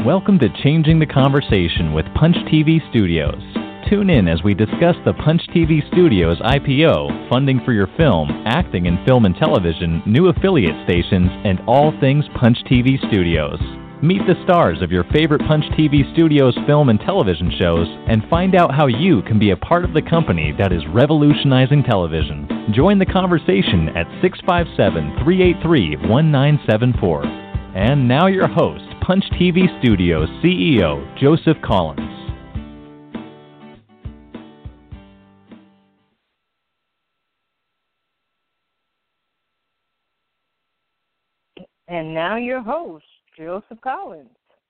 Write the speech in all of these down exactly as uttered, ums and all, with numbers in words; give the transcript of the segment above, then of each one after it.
Welcome to Changing the Conversation with Punch T V Studios. Tune in as we discuss the Punch T V Studios I P O, funding for your film, acting in film and television, new affiliate stations, and all things Punch T V Studios. Meet the stars of your favorite Punch T V Studios film and television shows and find out how you can be a part of the company that is revolutionizing television. Join the conversation at six five seven, three eight three, one nine seven four. And now your host, Punch T V Studios C E O, Joseph Collins. And now your host, Joseph Collins.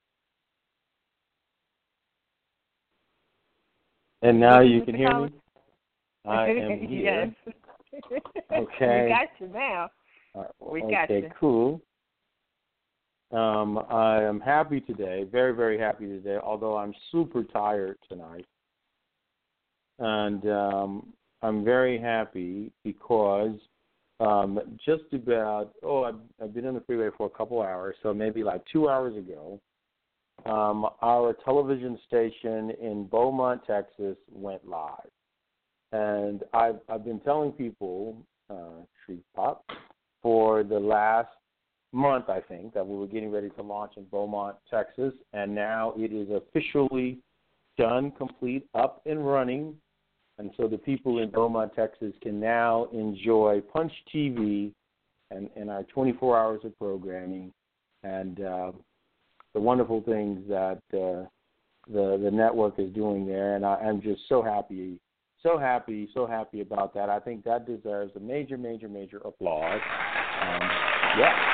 And now you can hear Collins? me? I am here. Yes. Okay. We got you now. We got okay, you. cool. Um, I am happy today, very, very happy today, although I'm super tired tonight. And um, I'm very happy because um, just about, oh, I've, I've been on the freeway for a couple hours, so maybe like two hours ago, um, our television station in Beaumont, Texas went live. And I've, I've been telling people, uh, Street Pop, for the last month, I think, that we were getting ready to launch in Beaumont, Texas, and now it is officially done, complete, up and running. And so the people in Beaumont, Texas can now enjoy Punch T V and, and our twenty-four hours of programming and uh, the wonderful things that uh, the the network is doing there. And I, I'm just so happy, so happy, so happy about that. I think that deserves a major, major, major applause. Um, yeah.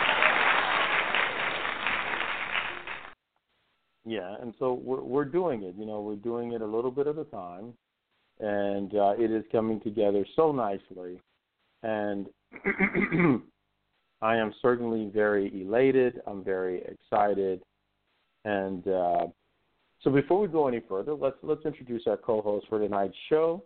Yeah, and so we're we're doing it. You know, we're doing it a little bit at a time, and uh, it is coming together so nicely. And I am certainly very elated. I'm very excited. And uh, so, before we go any further, let's let's introduce our co-host for tonight's show,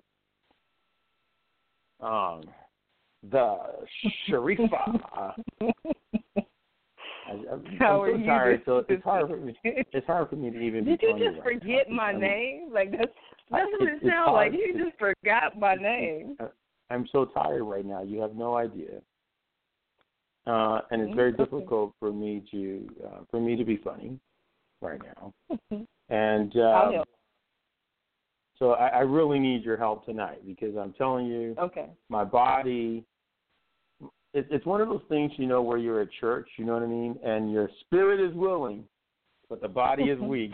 um, the Sharifa. I, I'm, How I'm so are tired, you? so it's hard for me. It's hard for me to even. Did be you funny just right forget now. my I mean, name? Like that's I- that's what it- it it's sounds like. hard. You It's- just forgot my name. I'm so tired right now. You have no idea, uh, and it's very Okay. difficult for me to uh, for me to be funny right now. Mhm. And I'll um, help. so I, I really need your help tonight because I'm telling you, Okay. my body. It, it's one of those things, you know, where you're at church, you know what I mean, and your spirit is willing, but the body is weak.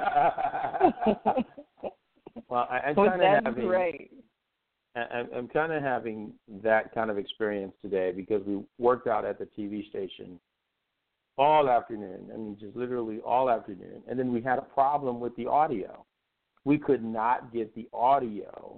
Well, I, I'm Well, kind of that's having. great. I, I'm kind of having that kind of experience today because we worked out at the T V station all afternoon. I mean, just literally all afternoon. And then we had a problem with the audio. We could not get the audio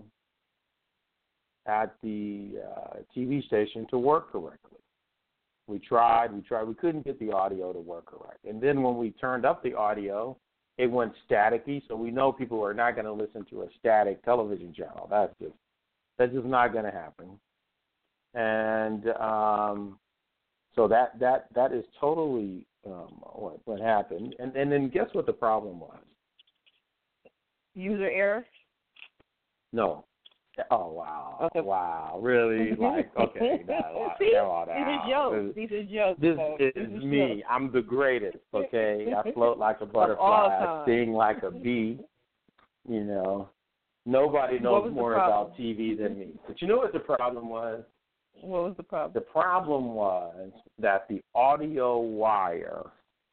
at the uh, T V station to work correctly. We tried, we tried. We couldn't get the audio to work correct. And then when we turned up the audio, it went staticky. So we know people are not going to listen to a static television channel. That's just That's just not going to happen. And um, so that, that that is totally um, what, what happened. And, and then guess what the problem was? User error. No. Oh, wow. Okay. Wow. Really? Like, okay. Now, See, come on these now. are jokes. These are jokes. This folks. is These are me. jokes. I'm the greatest, okay? I float like a all butterfly. I time. sting like a bee. You know, nobody What knows was the more problem? about T V than me. But you know what the problem was? What was the problem? The problem was that the audio wire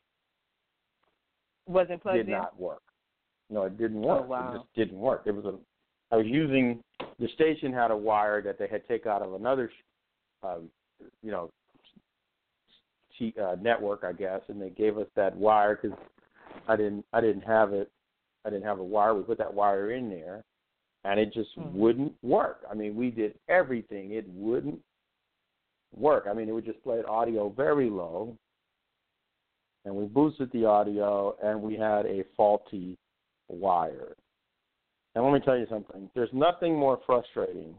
Wasn't plugged did in? not work. No, it didn't work. Oh, wow. It just didn't work. It was a. I was using the station had a wire that they had taken out of another, uh, you know, t- uh, network, I guess, and they gave us that wire because I didn't. I didn't have it. I didn't have a wire. We put that wire in there, and it just Mm-hmm. wouldn't work. I mean, we did everything. It wouldn't work. I mean, it would just play audio very low, and we boosted the audio, and we had a faulty wire. And let me tell you something. There's nothing more frustrating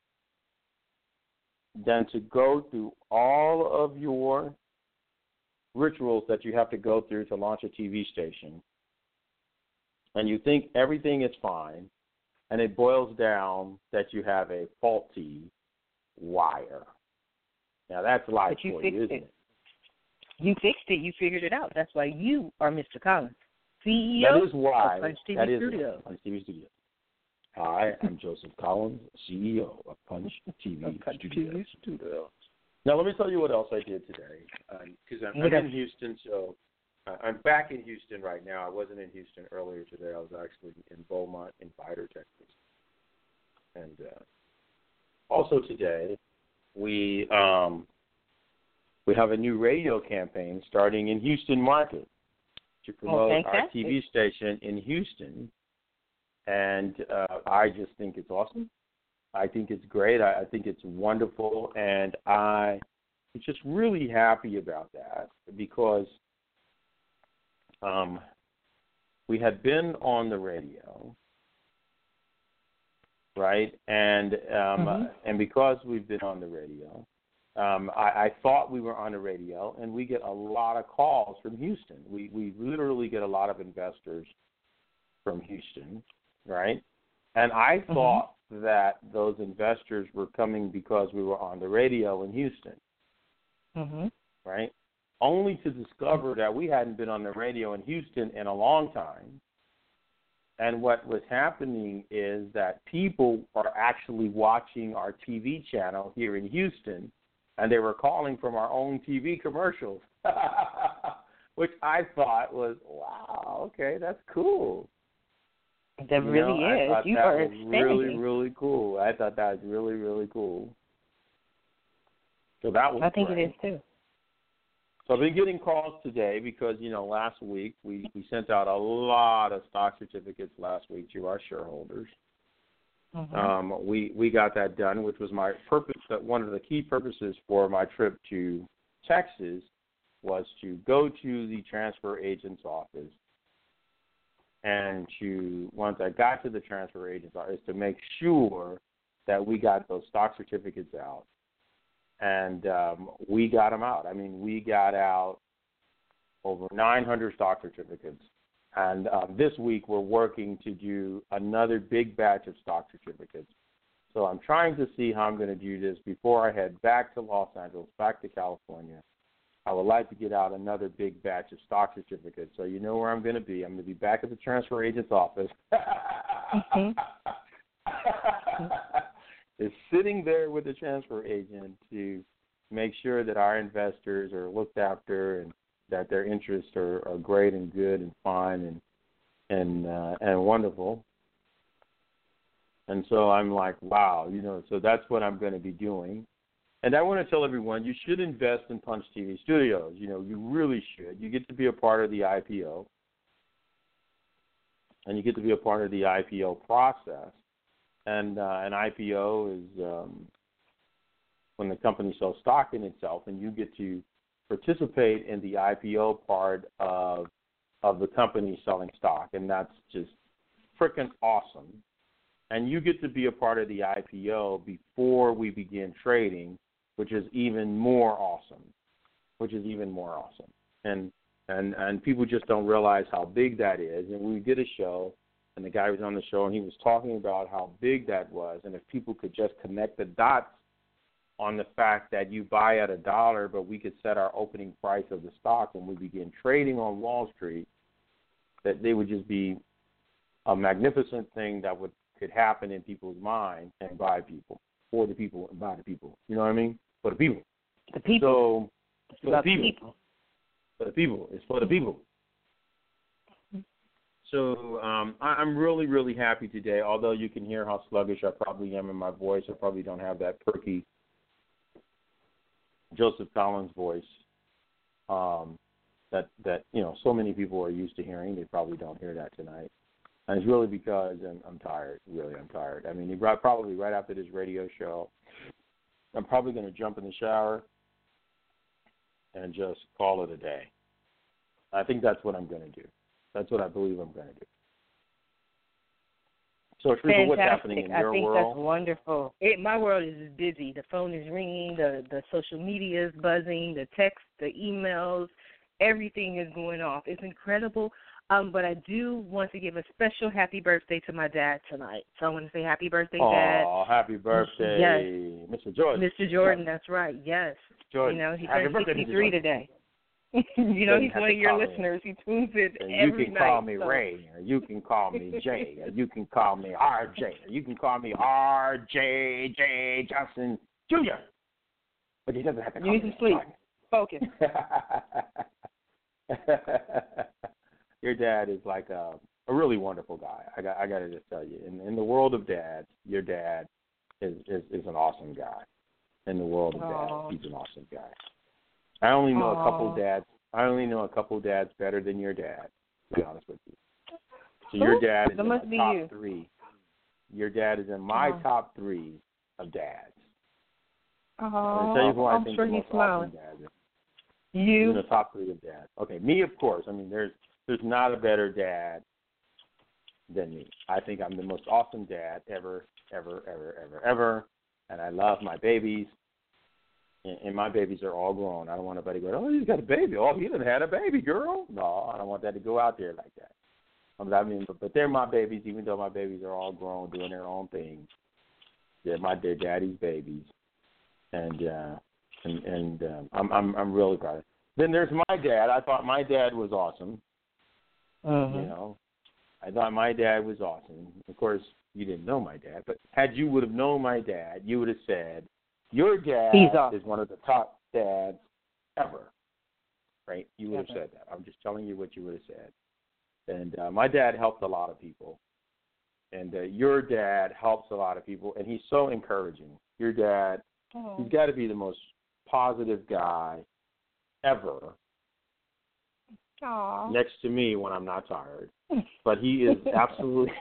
than to go through all of your rituals that you have to go through to launch a T V station, and you think everything is fine, and it boils down that you have a faulty wire. Now, that's life But you for fixed you, isn't it. it? You fixed it. You figured it out. That's why you are Mister Collins, C E O That is why. of Punch T V that is Studios. Punch T V Studios. I am Joseph Collins, C E O of Punch T V Punch Studios. T V Studios. Now, let me tell you what else I did today, because I'm, I'm in Houston, so uh, I'm back in Houston right now. I wasn't in Houston earlier today. I was actually in Beaumont in Vidor, Texas. And uh, also today, we um, we have a new radio campaign starting in Houston market to promote oh, our T V station in Houston. And uh, I just think it's awesome. I think it's great. I, I think it's wonderful. And I am just really happy about that because um, we had been on the radio, right? And um, mm-hmm. and because we've been on the radio, um, I, I thought we were on the radio, and we get a lot of calls from Houston. We we literally get a lot of investors from Houston, right? And I mm-hmm. thought that those investors were coming because we were on the radio in Houston, mm-hmm. right? Only to discover that we hadn't been on the radio in Houston in a long time. And what was happening is that people are actually watching our T V channel here in Houston, and they were calling from our own T V commercials, which I thought was, wow, okay, that's cool. That you really know, is. You that are was expanding. really, really cool. I thought that was really, really cool. So that was I think great. it is too. So I've been getting calls today because, you know, last week we, we sent out a lot of stock certificates last week to our shareholders. Mm-hmm. Um, we, we got that done, which was my purpose. That one of the key purposes for my trip to Texas was to go to the transfer agent's office and to, once I got to the transfer agent's office, to make sure that we got those stock certificates out. And um, we got them out. I mean, we got out over nine hundred stock certificates. And uh, this week we're working to do another big batch of stock certificates. So I'm trying to see how I'm going to do this before I head back to Los Angeles, back to California. I would like to get out another big batch of stock certificates. So you know where I'm going to be. I'm going to be back at the transfer agent's office. Mm-hmm. Is sitting there with the transfer agent to make sure that our investors are looked after and that their interests are, are great and good and fine and and uh, and wonderful. And so I'm like, wow, you know, so that's what I'm going to be doing. And I want to tell everyone, you should invest in Punch T V Studios. You know, you really should. You get to be a part of the I P O, and you get to be a part of the I P O process. And uh, an I P O is um, when the company sells stock in itself, and you get to participate in the I P O part of of the company selling stock, and that's just freaking awesome. And you get to be a part of the I P O before we begin trading, which is even more awesome. Which is even more awesome. And and and people just don't realize how big that is. And we did a show. And the guy was on the show, and he was talking about how big that was. And if people could just connect the dots on the fact that you buy at a dollar, but we could set our opening price of the stock when we begin trading on Wall Street, that they would just be a magnificent thing that would could happen in people's minds and by people, for the people and by the people. You know what I mean? For the people. The people. So, for the people. people. For the people. It's for the people. So um, I, I'm really, really happy today, although you can hear how sluggish I probably am in my voice. I probably don't have that perky Joseph Collins voice um, that, that, you know, so many people are used to hearing. They probably don't hear that tonight. And it's really because I'm, I'm tired. Really, I'm tired. I mean, probably right after this radio show, I'm probably going to jump in the shower and just call it a day. I think that's what I'm going to do. That's what I believe I'm going to do. So, Teresa, what's happening in your world? I think that's wonderful. It, my world is busy. The phone is ringing. The, the social media is buzzing. The text, the emails, everything is going off. It's incredible. Um, but I do want to give a special happy birthday to my dad tonight. So I want to say happy birthday, Dad. Oh, happy birthday, yes. Mister Jordan. Mister Jordan, that's right. Yes. Jordan. You know, he happy turned birthday, sixty-three today. You know, he's one of your listeners. He tunes in and every night. You can call me so. Ray, or you can call me Jay, or you can call me R J, or you can call me R J J Johnson Junior But he doesn't have to call you need me. to sleep. Focus. Your dad is like a, a really wonderful guy. I got I got to just tell you, in in the world of dads, your dad is, is is an awesome guy. In the world of Aww. dads, he's an awesome guy. I only know Aww. a couple dads. I only know a couple dads better than your dad. To be honest with you. So your dad is that in must my be top you. three. Your dad is in my Aww. top three of dads. Oh, I'll tell you who I I'm think sure the he's most smiling. awesome dad is. You. In the top three of dads. Okay, me of course. I mean, there's there's not a better dad than me. I think I'm the most awesome dad ever, ever, ever, ever, ever. And I love my babies. And, and my babies are all grown. I don't want anybody to go, oh, he's got a baby. Oh, he done had a baby, girl. No, I don't want that to go out there like that. I mean, but, but they're my babies, even though my babies are all grown, doing their own thing. They're my their daddy's babies. And uh And, and um, I'm I'm I'm really proud of it. Then there's my dad. I thought my dad was awesome. Mm-hmm. You know, I thought my dad was awesome. Of course, you didn't know my dad, but had you would have known my dad, you would have said, "Your dad awesome. is one of the top dads ever." Right? You would have Okay. said that. I'm just telling you what you would have said. And uh, my dad helped a lot of people, and uh, your dad helps a lot of people, and he's so encouraging. Your dad. Oh. He's got to be the most positive guy ever. Aww. Next to me when I'm not tired. But he is absolutely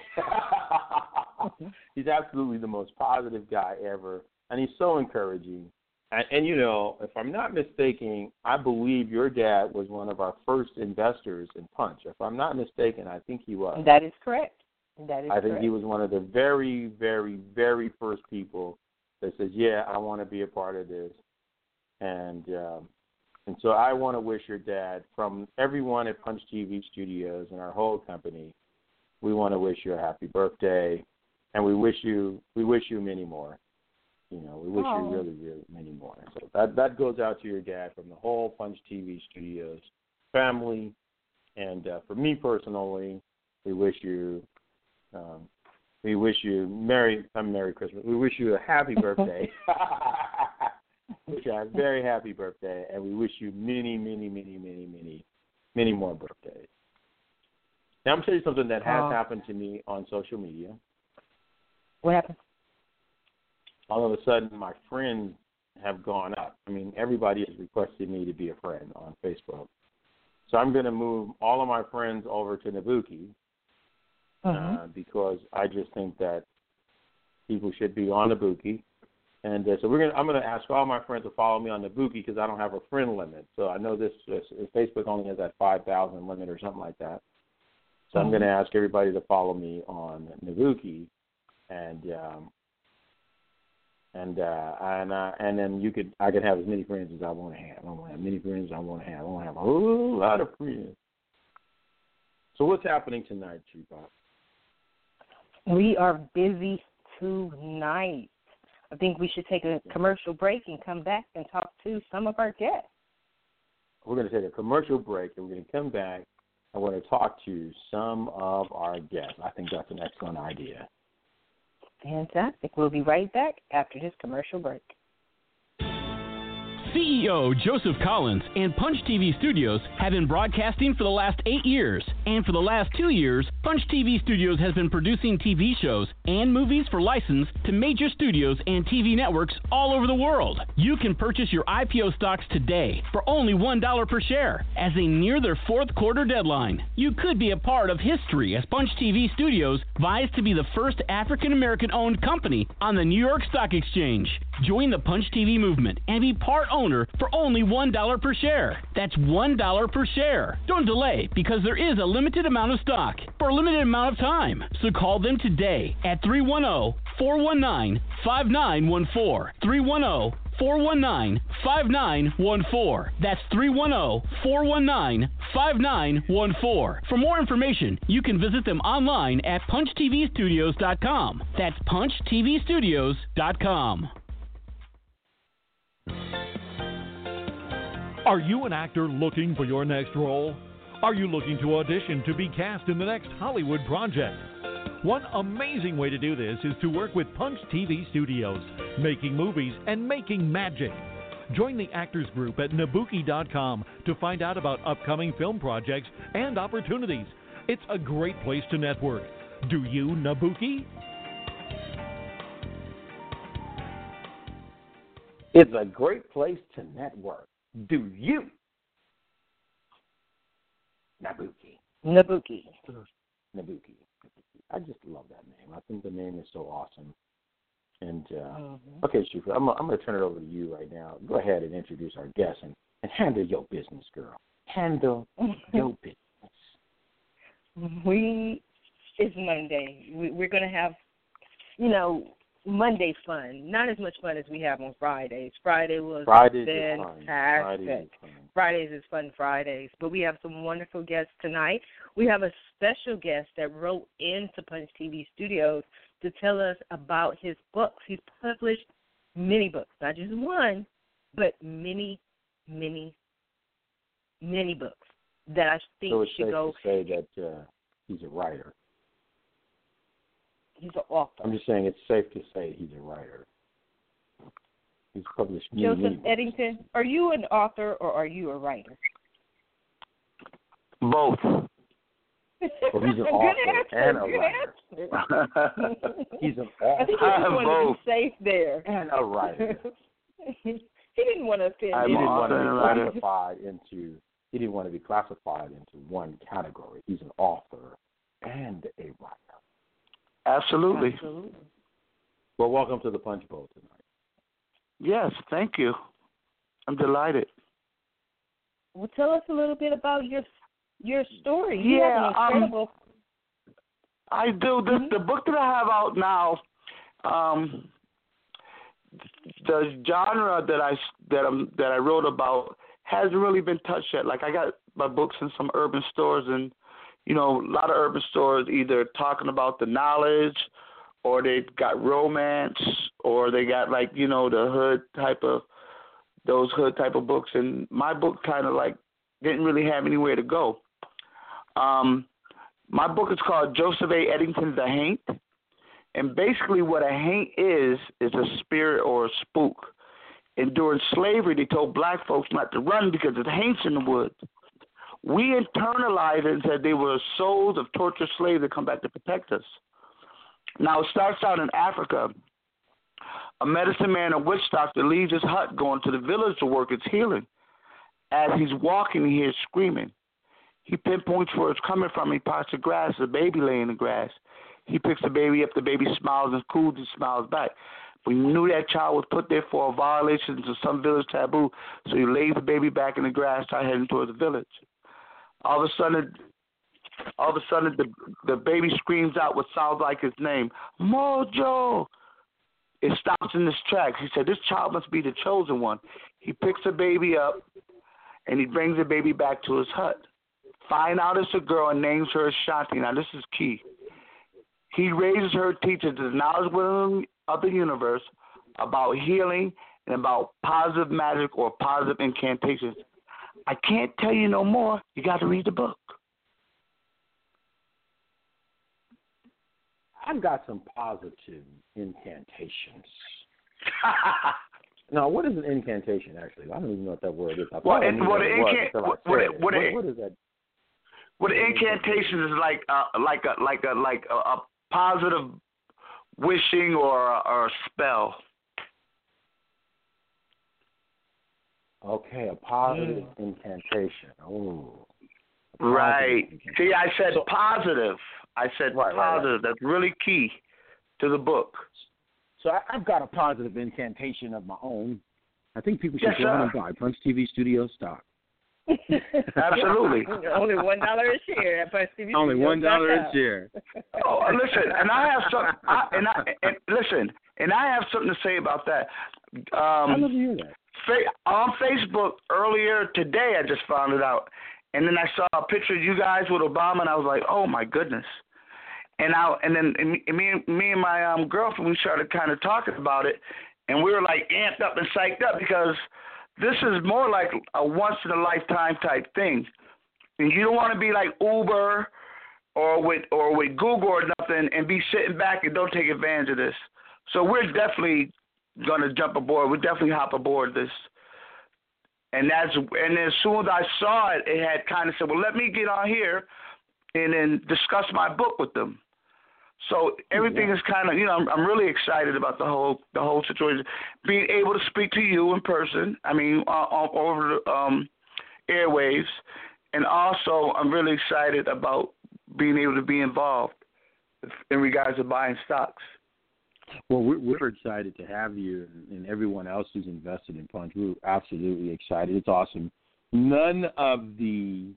he's absolutely the most positive guy ever. And he's so encouraging. And, and, you know, if I'm not mistaken, I believe your dad was one of our first investors in Punch. If I'm not mistaken, I think he was. That is correct. That is I think correct. he was one of the very, very, very first people that says, yeah, I want to be a part of this. And um, and so I want to wish your dad, from everyone at Punch T V Studios and our whole company, we want to wish you a happy birthday, and we wish you we wish you many more. You know, we wish Oh. you really, really many more. So that that goes out to your dad from the whole Punch T V Studios family, and uh, for me personally, we wish you. Um, We wish you Merry, I'm Merry Christmas. We wish you a happy birthday. Wish you a very happy birthday, and we wish you many, many, many, many, many, many more birthdays. Now, I'm going to tell you something that has Oh. happened to me on social media. What happened? All of a sudden, my friends have gone up. I mean, everybody has requested me to be a friend on Facebook. So I'm going to move all of my friends over to Nabuki. Mm-hmm. Uh, because I just think that people should be on Nabuki. And uh, so we're gonna. I'm going to ask all my friends to follow me on Nabuki because I don't have a friend limit. So I know this, this Facebook only has that five thousand limit or something like that. So mm-hmm. I'm going to ask everybody to follow me on Nabuki, and um, and uh, and uh, and then you could I could have as many friends as I want to have. I want to have many friends as I want to have. I want to have a whole lot of friends. So what's happening tonight, Tree-Pop? We are busy tonight. I think we should take a commercial break and come back and talk to some of our guests. We're going to take a commercial break, and we're going to come back. I want to talk to some of our guests. I think that's an excellent idea. Fantastic. We'll be right back after this commercial break. C E O Joseph Collins and Punch T V Studios have been broadcasting for the last eight years. And for the last two years, Punch T V Studios has been producing T V shows and movies for license to major studios and T V networks all over the world. You can purchase your I P O stocks today for only one dollar per share. As they near their fourth quarter deadline, you could be a part of history as Punch T V Studios vies to be the first African-American-owned company on the New York Stock Exchange. Join the Punch T V movement and be part owner for only one dollar per share. That's one dollar per share. Don't delay, because there is a limited amount of stock for a limited amount of time. So call them today at three one zero, four one nine, five nine one four. three one zero, four one nine, five nine one four. That's three one zero, four one nine, five nine one four. For more information, you can visit them online at punch t v studios dot com. That's punch t v studios dot com. Are you an actor looking for your next role? Are you looking to audition to be cast in the next Hollywood project? One amazing way to do this is to work with Punch T V Studios, making movies and making magic. Join the actors group at Nabuki dot com to find out about upcoming film projects and opportunities. It's a great place to network. Do you, Nabuki? It's a great place to network. Do you? Nabuki. Nabuki. Nabuki. I just love that name. I think the name is so awesome. And, uh, mm-hmm. okay, Shufa, I'm, I'm going to turn it over to you right now. Go ahead and introduce our guest and, and handle your business, girl. Handle your business. We, it's Monday. We, we're going to have, you know, Monday fun. Not as much fun as we have on Fridays. Friday was Fridays fantastic. Is Fridays is fun. Fridays is fun Fridays. But we have some wonderful guests tonight. We have a special guest that wrote into Punch T V Studios to tell us about his books. He's published many books, not just one, but many, many, many books that I think so it's should safe go. To say that uh, he's a writer. He's an author. I'm just saying it's safe to say he's a writer. He's published many, Joseph many books. Eddington, are you an author or are you a writer? Both. Well, he's an author answer, and a writer. He's an author. I think he just wanted to be safe there. And a writer. He didn't want to offend he didn't want to be writer. classified into. He didn't want to be classified into one category. He's an author and a writer. Absolutely. Absolutely. Well, welcome to the Punch Bowl tonight. Yes, thank you. I'm delighted. Well, tell us a little bit about your your story. You yeah, have an incredible. Um, I do. This, the book that I have out now, um, the genre that I that I'm that I wrote about hasn't really been touched yet. Like I got my books in some urban stores, and you know, a lot of urban stores either talking about the knowledge, or they got romance, or they got like you know the hood type of those hood type of books. And my book kind of like didn't really have anywhere to go. Um, my book is called Joseph A. Eddington's The Haint. And basically what a haint is, is a spirit or a spook. And during slavery, they told black folks not to run because there's haints in the woods. We internalized it and said they were souls of tortured slaves that come back to protect us. Now, it starts out in Africa. A medicine man, a witch doctor, leaves his hut going to the village to work its healing. As he's walking, he hears screaming. He pinpoints where it's coming from. He parts the grass. There's a baby laying in the grass. He picks the baby up. The baby smiles and cools and smiles back. We knew that child was put there for a violation to some village taboo, so he lays the baby back in the grass, started heading towards the village. All of a sudden, all of a sudden, the the baby screams out what sounds like his name, Mojo. It stops in its tracks. He said, "This child must be the chosen one." He picks the baby up, and he brings the baby back to his hut. Find out it's a girl and names her Ashanti. Now, this is key. He raises her, teaches the knowledge of the universe about healing and about positive magic or positive incantations. I can't tell you no more. You got to read the book. I've got some positive incantations. No, what is an incantation, actually? I don't even know what that word is. I Well, I it, what, it incan- what, what, it, what, what, it, what is that? What an incantation is like, uh, like a like a like a, a positive wishing or a, or a spell. Okay, a positive mm. incantation. Oh, right. Incantation. See, I said so, positive. I said right, positive. Right, right. That's really key to the book. So I, I've got a positive incantation of my own. I think people should yes, go on and buy Punch T V Studio stock. Absolutely. Only one dollar a share at Punch T V. Only one dollar a share. Oh, listen, and I have some. I, and I and listen, and I have something to say about that. I Um, love to hear that. fa- on Facebook earlier today, I just found it out, and then I saw a picture of you guys with Obama, and I was like, oh my goodness. And I and then and me, and me and me and my um, girlfriend, we started kind of talking about it, and we were like amped up and psyched up because this is more like a once in a lifetime type thing, and you don't want to be like Uber or with or with Google or nothing and be sitting back and don't take advantage of this. So we're definitely gonna jump aboard. We're definitely hop aboard this. And that's and as soon as I saw it, it had kind of said, well, let me get on here and then discuss my book with them. So everything yeah. is kind of, you know, I'm, I'm really excited about the whole the whole situation. Being able to speak to you in person, I mean, uh, over the um, airwaves, and also I'm really excited about being able to be involved in regards to buying stocks. Well, we're, we're excited to have you and everyone else who's invested in Punch. We're absolutely excited. It's awesome. None of the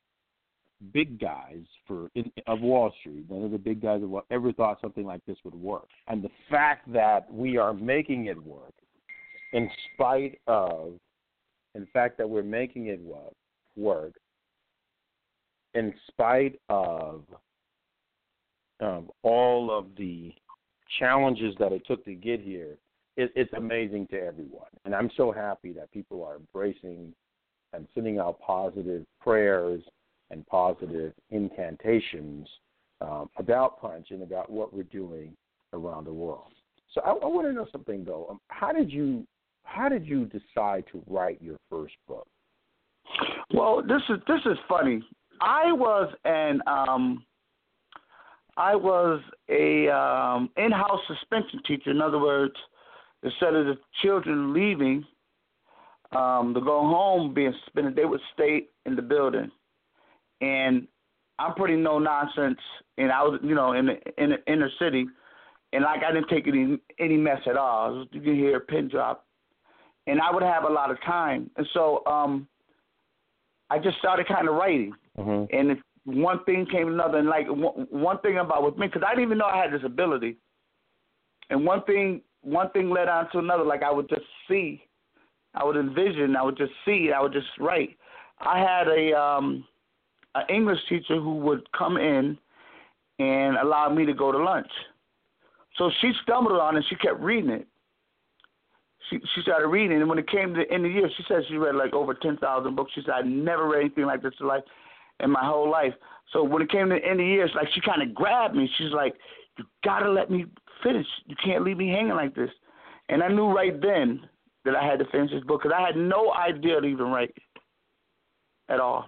big guys for in, of Wall Street, none of the big guys of, ever thought something like this would work. And the fact that we are making it work, in spite of, in fact that we're making it work, work in spite of um, all of the challenges that it took to get here, it, it's amazing to everyone. And I'm so happy that people are embracing and sending out positive prayers and positive incantations um, about Punch and about what we're doing around the world. So I, I want to know something though. Um, how did you how did you decide to write your first book? Well, this is this is funny. I was an um, I was a um, in-house suspension teacher. In other words, instead of the children leaving um, to go home being suspended, they would stay in the building. And I'm pretty no nonsense, and I was, you know, in the, in the inner city, and like I didn't take any any mess at all. Was, you can hear a pin drop, and I would have a lot of time, and so um, I just started kind of writing, mm-hmm. and if one thing came to another, and like one, one thing about with me, because I didn't even know I had this ability, and one thing one thing led on to another. Like I would just see, I would envision, I would just see, I would just write. I had a um. an English teacher who would come in and allow me to go to lunch. So she stumbled on it and she kept reading it. She she started reading it, and when it came to the end of the year, she said she read like over ten thousand books. She said, I never read anything like this in life in my whole life. So when it came to the end of the year, it's like she kind of grabbed me. She's like, you got to let me finish. You can't leave me hanging like this. And I knew right then that I had to finish this book because I had no idea to even write at all.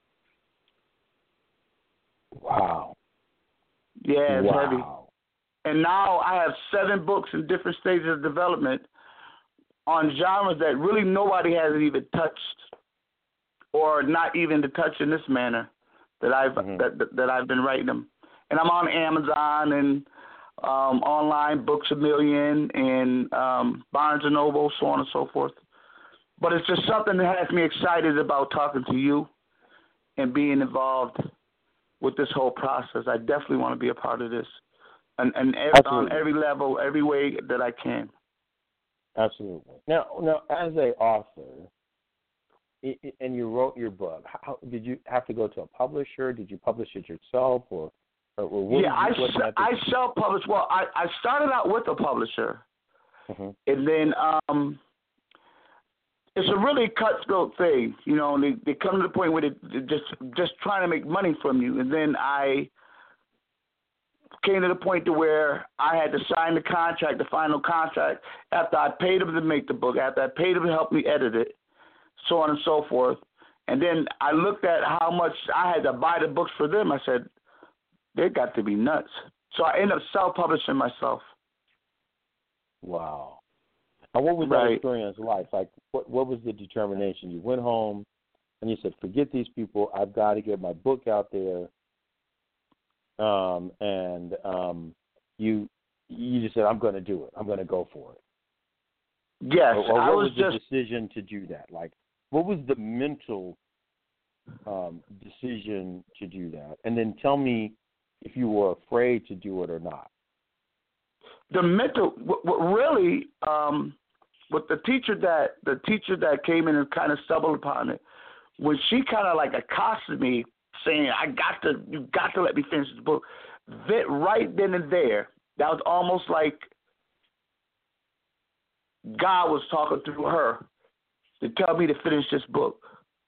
Wow. Yeah, it's wow. heavy. And now I have seven books in different stages of development on genres that really nobody has even touched, or not even to touch in this manner that I've mm-hmm. that, that that I've been writing them. And I'm on Amazon and um, online, Books A Million, and um, Barnes and Noble, so on and so forth. But it's just something that has me excited about talking to you and being involved with this whole process. I definitely want to be a part of this, and, and every, on every level, every way that I can. Absolutely. Now, now, as an author, it, it, and you wrote your book, how did you have to go to a publisher? Did you publish it yourself, or, or, or what? Yeah, I, what I self-published. Well, I, I started out with a publisher, mm-hmm. and then um, it's a really cutthroat thing, you know. And they, they come to the point where they they're just just trying to make money from you, and then I came to the point to where I had to sign the contract, the final contract, after I paid them to make the book, after I paid them to help me edit it, so on and so forth. And then I looked at how much I had to buy the books for them. I said, they got to be nuts. So I ended up self-publishing myself. Wow. And what was right. that experience like? Like, what, what was the determination? You went home and you said, forget these people. I've got to get my book out there. Um, and um, you you just said, I'm going to do it. I'm going to go for it. Yes, or, or what I was, was the just decision to do that? Like, what was the mental um, decision to do that? And then tell me if you were afraid to do it or not. The mental, what really, um, with the teacher that the teacher that came in and kind of stumbled upon it, when she kind of like accosted me, saying, "I got to, you got to let me finish this book," that right then and there, that was almost like God was talking through her to tell me to finish this book.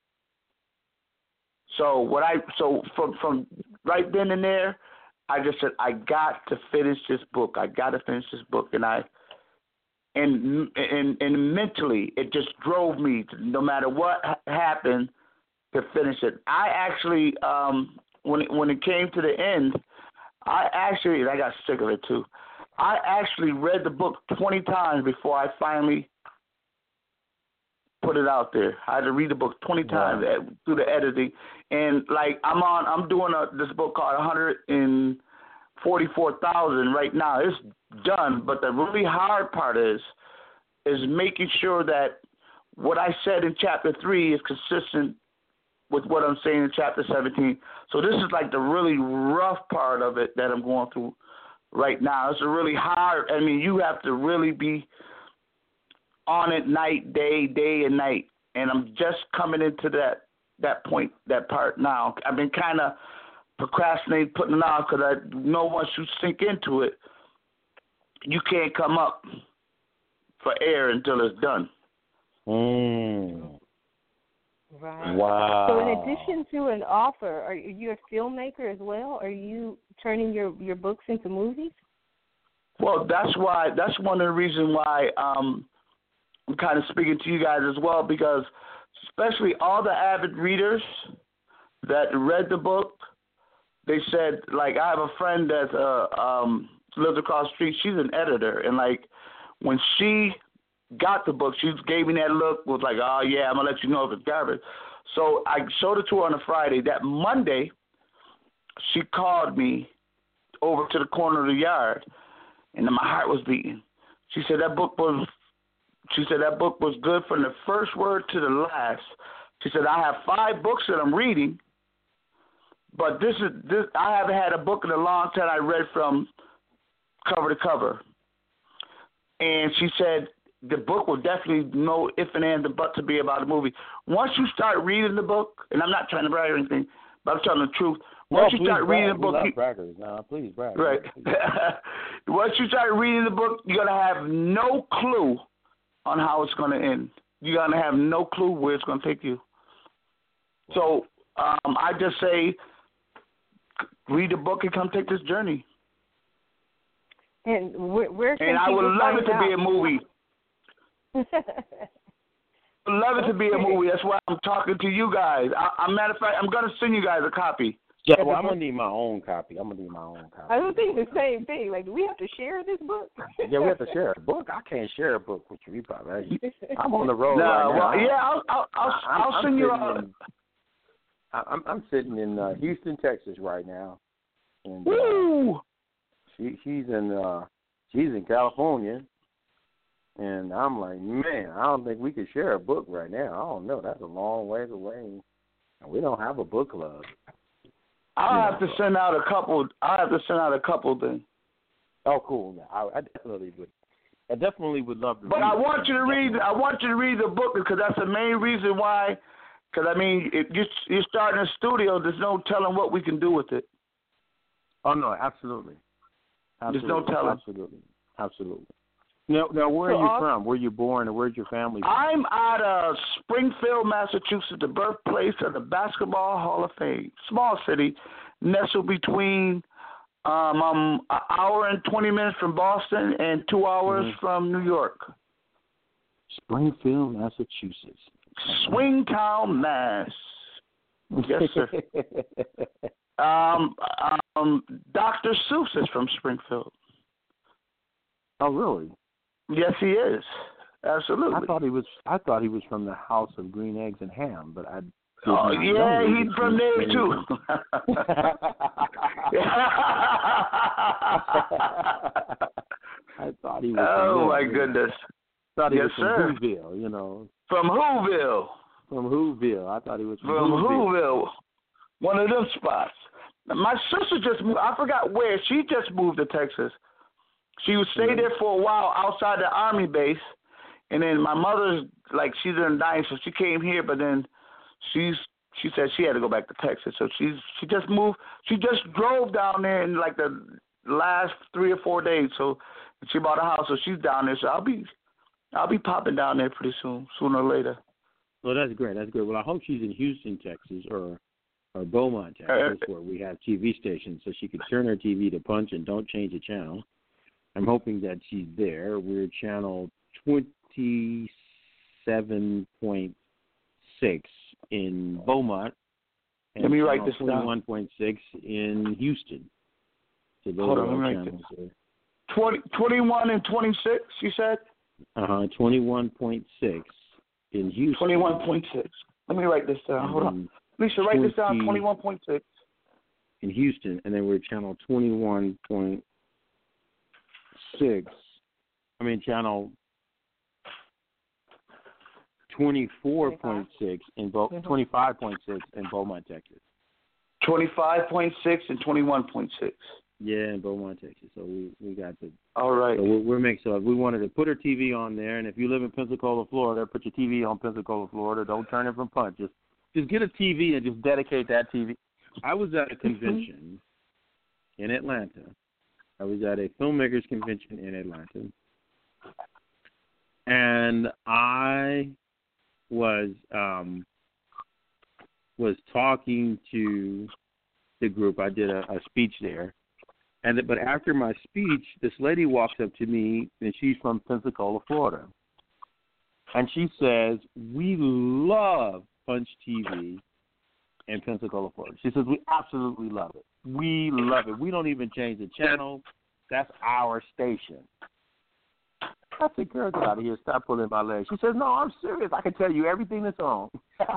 So what I so from from right then and there, I just said, I got to finish this book. I got to finish this book, and I and and and mentally, it just drove me to, no matter what happened, to finish it. I actually, um, when it, when it came to the end, I actually, and I got sick of it too. I actually read the book twenty times before I finally put it out there. I had to read the book twenty times wow. through the editing, and like I'm on, I'm doing a, this book called one hundred forty-four thousand right now. It's done, but the really hard part is, is making sure that what I said in chapter three is consistent with what I'm saying in chapter seventeen. So this is like the really rough part of it that I'm going through right now. It's a really hard, I mean, you have to really be on it night, day, day and night. And I'm just coming into that, that point, that part now. I've been kind of procrastinating, putting it off, because I know once you sink into it, you can't come up for air until it's done. Mm. Right. Wow. So in addition to an author, are you a filmmaker as well? Are you turning your, your books into movies? Well, that's why. That's one of the reasons why um, I'm kind of speaking to you guys as well, because especially all the avid readers that read the book, they said, like, I have a friend that uh, um, lives across the street. She's an editor, and like when she got the book, she gave me that look, was like, oh, yeah, I'm going to let you know if it's garbage. So I showed it to her on a Friday. That Monday, she called me over to the corner of the yard, and then my heart was beating. She said that book was, she said that book was good from the first word to the last. She said, I have five books that I'm reading, but this is this. I haven't had a book in a long time I read from cover to cover. And she said, the book will definitely no if and and but to be about a movie. Once you start reading the book, and I'm not trying to brag or anything, but I'm telling the truth. Once no, you start brag. reading the book, we love you, braggers. No, please brag. Right. Once you start reading the book, you're gonna have no clue on how it's gonna end. You're gonna have no clue where it's gonna take you. So um, I just say, read the book and come take this journey. And where, where can and I would love it to out? be a movie. Love it to be a movie. That's why I'm talking to you guys. I, I matter of fact, I'm gonna send you guys a copy. Yeah, well, I'm gonna need my own copy. I'm gonna need my own copy. I don't think the same thing. Like, do we have to share this book? Yeah, we have to share a book. I can't share a book with you. You probably, I'm on the road no, right well, now. yeah, I'll I'll I'll, I'm, I'll I'm send you. A, in, I'm I'm sitting in uh, Houston, Texas right now, and uh, Woo! she she's in uh, she's in California. And I'm like, man, I don't think we could share a book right now. I don't know. That's a long ways away. And we don't have a book club. I'll have to send out a couple. I'll have to send out a couple then. Oh, cool. I, I definitely would. I definitely would love to but read I it. want you to read. I want you to read the book, because that's the main reason why. Because, I mean, if you're, you're starting a studio, there's no telling what we can do with it. Oh, no, absolutely. absolutely. There's no telling. Absolutely. Absolutely. Now, now, where so are you I'll, from? Where you born, and where's your family from? I'm out of Springfield, Massachusetts, the birthplace of the Basketball Hall of Fame. Small city, nestled between um, um, an hour and twenty minutes from Boston and two hours mm-hmm. from New York. Springfield, Massachusetts. Swingtown, Mass. Yes, sir. um, um, Doctor Seuss is from Springfield. Oh, really? Yes, he is. Absolutely. I thought he was. I thought he was from the House of Green Eggs and Ham, but I. Oh yeah, he's from there too. I thought he was. Oh from my there. goodness. Thought he yes, was from sir. Whoville, you know. From Whoville. From Whoville. I thought he was from, from Whoville. Whoville. One of them spots. My sister just moved. I forgot where. She just moved to Texas. She would stay there for a while outside the Army base, And then my mother's like she's in the Dining, so she came here, but then she's she said she had to go back to Texas, so she's she just moved. She just drove down there in like the last three or four days. So she bought a house, so she's down there. So I'll be I'll be popping down there pretty soon, sooner or later. Well, that's great. That's great. Well, I hope she's in Houston, Texas, or or Beaumont, Texas, uh, where we have T V stations, so she could turn her T V to Punch and don't change the channel. I'm hoping that she's there. We're channel twenty-seven point six in Beaumont. And let me write this down. twenty-one point six in Houston. So those Hold are on, our let me channels write this. twenty, twenty-one and twenty-six, you said? Uh-huh, twenty-one point six in Houston. twenty-one point six. Let me write this down. Hold on. Lisa, write this down, twenty-one point six. In Houston, and then we're channel twenty-one point six. I mean, channel twenty-four point six in Bo- twenty-five point six in Beaumont, Texas. twenty-five point six and twenty-one point six. Yeah, in Beaumont, Texas. So we, we got the. All right. So we're, we're making so we wanted to put our T V on there, and if you live in Pensacola, Florida, put your T V on Pensacola, Florida. Don't turn it from Punch. Just just get a T V and just dedicate that T V. I was at a convention in Atlanta. I was at a filmmakers convention in Atlanta, and I was um, was talking to the group. I did a, a speech there, and but after my speech, this lady walks up to me, and she's from Pensacola, Florida, and she says, "We love Punch T V in Pensacola, Florida." She says, "We absolutely love it. We love it. We don't even change the channel. That's our station." I said, "Girl, get out of here. Stop pulling my leg." She says, "No, I'm serious. I can tell you everything that's on."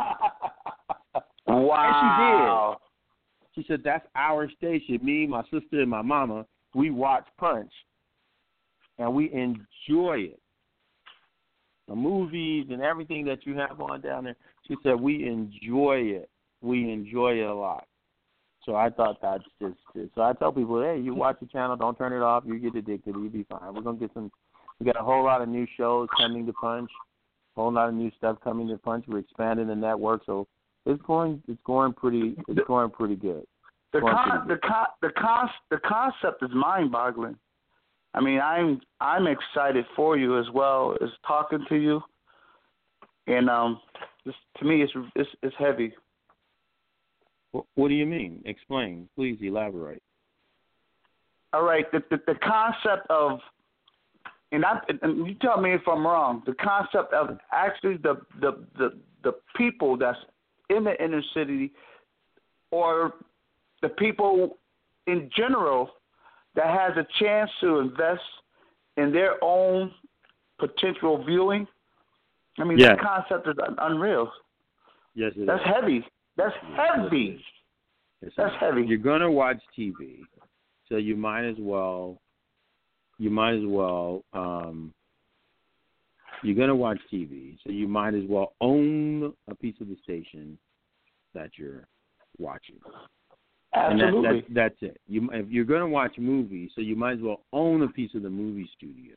Wow. And she did. She said, "That's our station. Me, my sister, and my mama, we watch Punch, and we enjoy it. The movies and everything that you have on down there." She said, "We enjoy it. We enjoy it a lot." So I thought that's just, just so I tell people, hey, you watch the channel, don't turn it off. You get addicted, you'll be fine. We're gonna get some. We got a whole lot of new shows coming to Punch, a whole lot of new stuff coming to Punch. We're expanding the network, so it's going, it's going pretty, it's going pretty good. The con, the con, the con, the concept is mind-boggling. I mean, I'm, I'm excited for you as well as talking to you, and um, this, to me, it's, it's, it's heavy. What do you mean? Explain. Please elaborate. All right. The the, the concept of, and, I, and you tell me if I'm wrong, the concept of actually the, the, the, the people that's in the inner city or the people in general that has a chance to invest in their own potential viewing. I mean, yes. That concept is unreal. Yes, it That's is. heavy. That's heavy. Yes, That's heavy. You're going to watch T V, so you might as well. You might as well. Um, you're going to watch T V, so you might as well own a piece of the station that you're watching. Absolutely. And that, that, that's it. You, if you're going to watch movies, so you might as well own a piece of the movie studio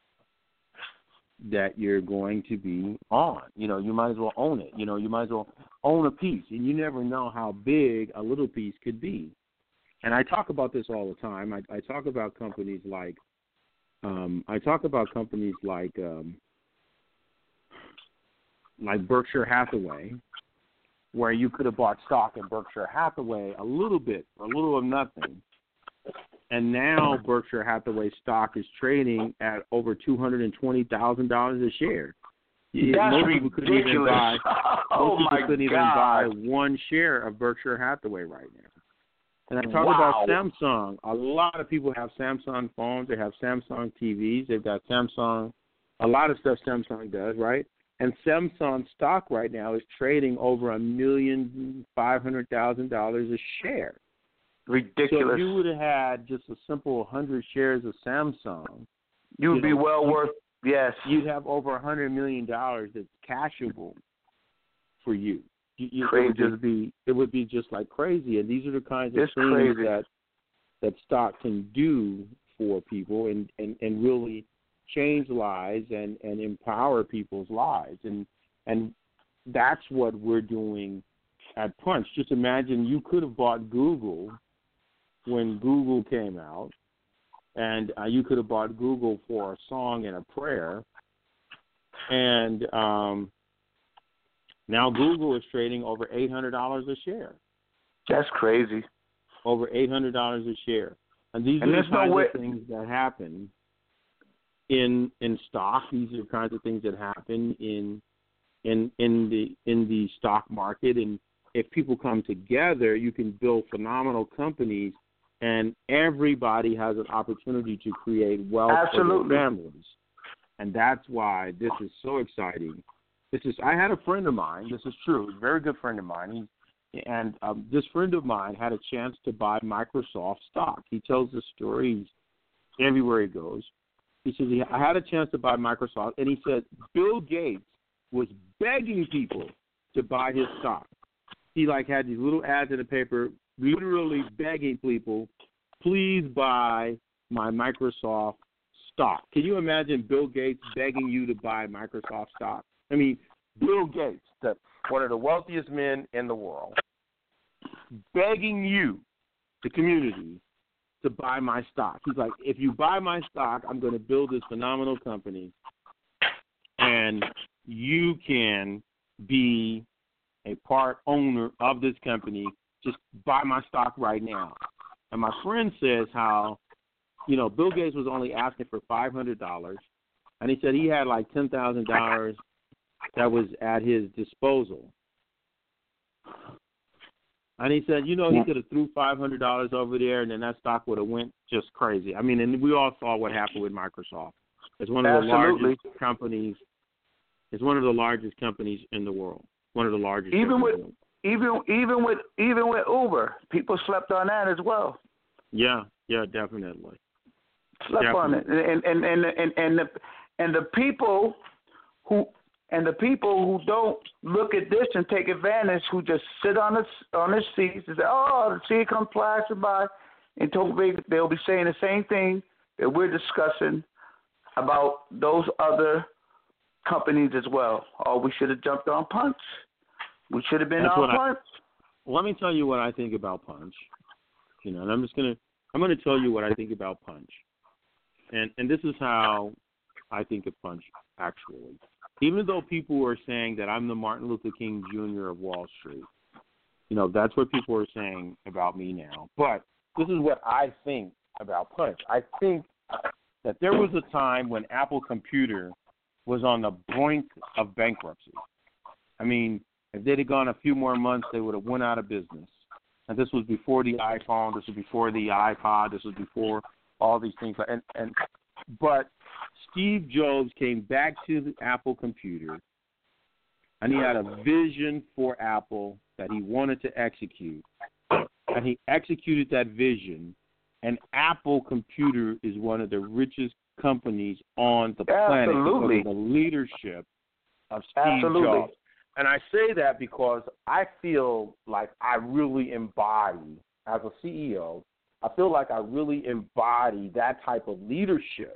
that you're going to be on. You know, you might as well own it. You know, you might as well own a piece, and you never know how big a little piece could be. And I talk about this all the time. I, I talk about companies like, um, I talk about companies like, um, like Berkshire Hathaway, where you could have bought stock in Berkshire Hathaway a little bit, a little of nothing. And now Berkshire Hathaway stock is trading at over two hundred twenty thousand dollars a share. That's most people couldn't ridiculous. even buy, oh most my people couldn't God. even buy one share of Berkshire Hathaway right now. And I talk Wow. about Samsung. A lot of people have Samsung phones. They have Samsung T Vs. They've got Samsung, a lot of stuff Samsung does, right? And Samsung stock right now is trading over a million five hundred thousand dollars a share. Ridiculous. So if you would have had just a simple one hundred shares of Samsung, you would you be know, well you, worth, yes. You'd have over one hundred million dollars that's cashable for you. you, you crazy. It would just be, it would be just like crazy. And these are the kinds of it's things crazy. that that stock can do for people and, and, and really change lives and, and empower people's lives. And and that's what we're doing at Punch. Just imagine you could have bought Google when Google came out, and uh, you could have bought Google for a song and a prayer. And um, now Google is trading over eight hundred dollars a share. That's crazy. Over eight hundred dollars a share. And these and are the kinds no of things that happen in in stock. These are the kinds of things that happen in in in the in the stock market. And if people come together, you can build phenomenal companies, and everybody has an opportunity to create wealth Absolutely. for their families. And that's why this is so exciting. This is. I had a friend of mine. This is true. A very good friend of mine. He, and um, this friend of mine had a chance to buy Microsoft stock. He tells the stories everywhere he goes. He says, I had a chance to buy Microsoft, and he said Bill Gates was begging people to buy his stock. He, like, had these little ads in the paper, literally begging people, please buy my Microsoft stock. Can you imagine Bill Gates begging you to buy Microsoft stock? I mean, Bill Gates, the, one of the wealthiest men in the world, begging you, the community, to buy my stock. He's like, if you buy my stock, I'm going to build this phenomenal company, and you can be a part owner of this company. Just buy my stock right now. And my friend says how, you know, Bill Gates was only asking for five hundred dollars, and he said he had like ten thousand dollars that was at his disposal. And he said, you know, he could have threw five hundred dollars over there, and then that stock would have went just crazy. I mean, and we all saw what happened with Microsoft. It's one of the Absolutely. largest companies. It's one of the largest companies in the world. One of the largest. Even with companies. even even with even with Uber, people slept on that as well. Yeah, yeah, definitely. Slept definitely. on it, and and and and and the and the people who. And the people who don't look at this and take advantage, who just sit on the on their seats and say, "Oh, the sea comes flashing by," and they'll be saying the same thing that we're discussing about those other companies as well. Oh, we should have jumped on Punch. We should have been That's on I, Punch. Let me tell you what I think about Punch. You know, and I'm just gonna I'm gonna tell you what I think about Punch, and and this is how I think of Punch actually. Even though people were saying that I'm the Martin Luther King Junior of Wall Street, you know, that's what people are saying about me now. But this is what I think about Punch. I think that there was a time when Apple Computer was on the brink of bankruptcy. I mean, if they'd have gone a few more months, they would have went out of business. And this was before the iPhone. This was before the iPod. This was before all these things. And and but Steve Jobs came back to the Apple Computer, and he had a vision for Apple that he wanted to execute. And he executed that vision, and Apple Computer is one of the richest companies on the planet Absolutely. because of the leadership of Steve Absolutely. Jobs. And I say that because I feel like I really embody, as a C E O, I feel like I really embody that type of leadership.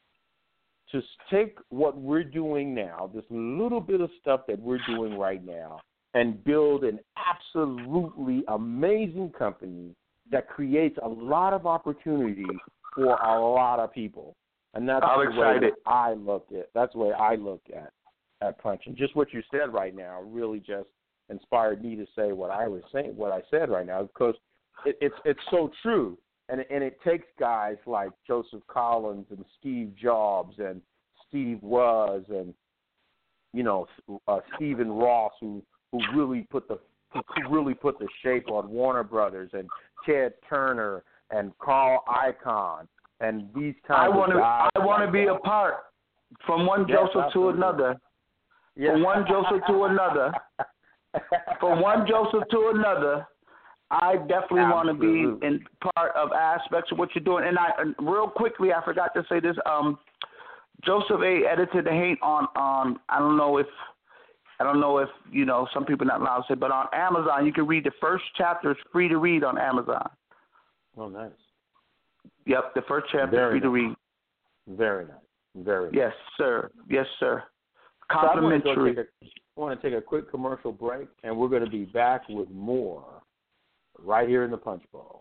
To take what we're doing now, this little bit of stuff that we're doing right now, and build an absolutely amazing company that creates a lot of opportunity for a lot of people. And that's I'm the excited. way that I look at. That's the way I look at at Punch. And just what you said right now really just inspired me to say what I was saying, what I said right now, because it, it's it's so true. And and it takes guys like Joseph Collins and Steve Jobs and Steve Woz and you know uh, Stephen Ross who, who really put the who really put the shape on Warner Brothers, and Ted Turner and Carl Icahn and these kinds I want of guys. to I want to like be that. a part from one Yes, Joseph absolutely. to another. Yeah. From one Joseph to another. From one Joseph to another. I definitely want to be in part of aspects of what you're doing. And I, and real quickly, I forgot to say this. Um, Joseph A. edited the hate on, on, I don't know if, I don't know if, you know, some people not allowed to say, but on Amazon, you can read the first chapter. It's free to read on Amazon. Oh, nice. Yep, the first chapter Very is free nice. to read. Very nice. Very. Yes, sir. Yes, sir. So I want to Complimentary. go take a, I want to take a quick commercial break, and we're going to be back with more right here in the Punch Bowl.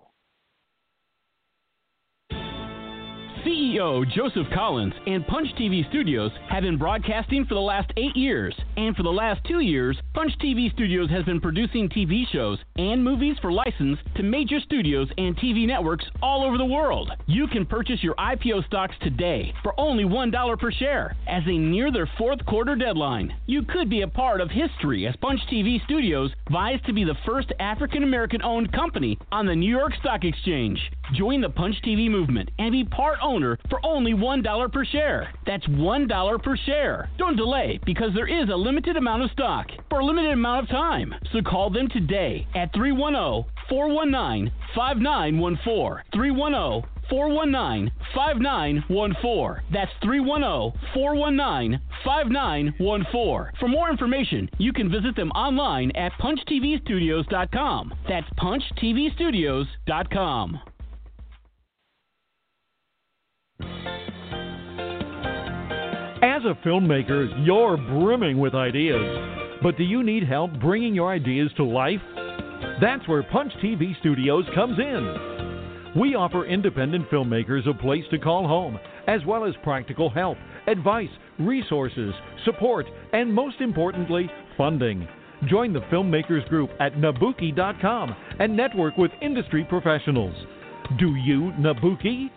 C E O Joseph Collins and Punch T V Studios have been broadcasting for the last eight years. And for the last two years, Punch T V Studios has been producing T V shows and movies for license to major studios and T V networks all over the world. You can purchase your I P O stocks today for only one dollar per share as they near their fourth quarter deadline. You could be a part of history as Punch T V Studios vies to be the first African-American owned company on the New York Stock Exchange. Join the Punch T V movement and be part owner for only one dollar per share. That's one dollar per share. Don't delay because there is a limited amount of stock for a limited amount of time. So call them today at three one zero, four one nine, five nine one four. three one zero, four one nine, five nine one four. That's three one zero, four one nine, five nine one four. For more information, you can visit them online at punch t v studios dot com. That's punch t v studios dot com. As a filmmaker, you're brimming with ideas. But do you need help bringing your ideas to life? That's where Punch T V Studios comes in. We offer independent filmmakers a place to call home, as well as practical help, advice, resources, support, and most importantly, funding. Join the Filmmakers Group at Nabuki dot com and network with industry professionals. Do you Nabuki?